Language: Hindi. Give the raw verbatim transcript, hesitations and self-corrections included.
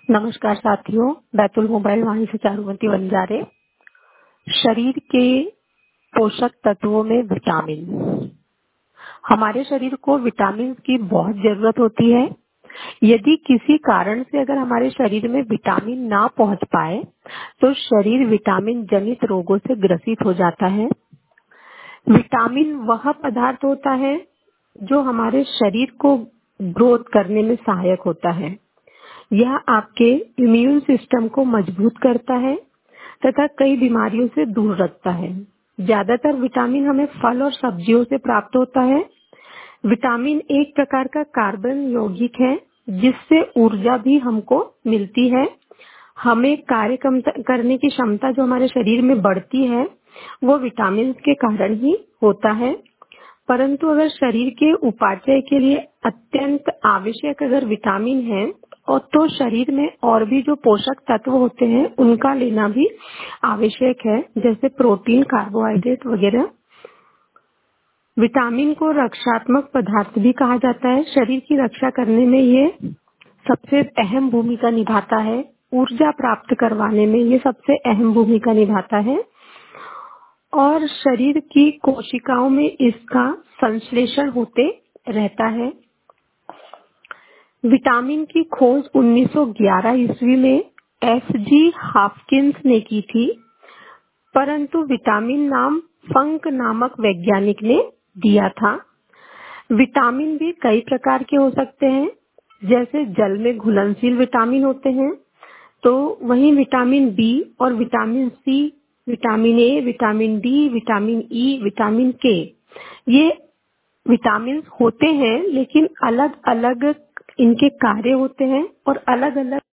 नमस्कार साथियों, बैतुल मोबाइल वाणी से चारुमती बंजारे। शरीर के पोषक तत्वों में विटामिन। हमारे शरीर को विटामिन की बहुत जरूरत होती है। यदि किसी कारण से अगर हमारे शरीर में विटामिन ना पहुंच पाए तो शरीर विटामिन जनित रोगों से ग्रसित हो जाता है। विटामिन वह पदार्थ होता है जो हमारे शरीर को ग्रोथ करने में सहायक होता है। यह आपके इम्यून सिस्टम को मजबूत करता है तथा कई बीमारियों से दूर रखता है। ज्यादातर विटामिन हमें फल और सब्जियों से प्राप्त होता है। विटामिन एक प्रकार का कार्बन यौगिक है जिससे ऊर्जा भी हमको मिलती है। हमें कार्य कम- करने की क्षमता जो हमारे शरीर में बढ़ती है वो विटामिन के कारण ही होता है। परंतु अगर शरीर के उपापचय के लिए अत्यंत आवश्यक अगर विटामिन है और तो शरीर में और भी जो पोषक तत्व होते हैं उनका लेना भी आवश्यक है, जैसे प्रोटीन, कार्बोहाइड्रेट वगैरह। विटामिन को रक्षात्मक पदार्थ भी कहा जाता है। शरीर की रक्षा करने में ये सबसे अहम भूमिका निभाता है। ऊर्जा प्राप्त करवाने में ये सबसे अहम भूमिका निभाता है और शरीर की कोशिकाओं में इसका संश्लेषण होते रहता है। विटामिन की खोज उन्नीस सौ ग्यारह ईस्वी में एफ जी हाफकिंस ने की थी, परंतु विटामिन नाम फंक नामक वैज्ञानिक ने दिया था। विटामिन भी कई प्रकार के हो सकते हैं, जैसे जल में घुलनशील विटामिन होते हैं, तो वहीं विटामिन बी और vitamin C, vitamin A, vitamin D, vitamin E, vitamin K, ये विटामिन होते हैं, लेकिन अलग अलग इनके कार्य होते हैं और अलग अलग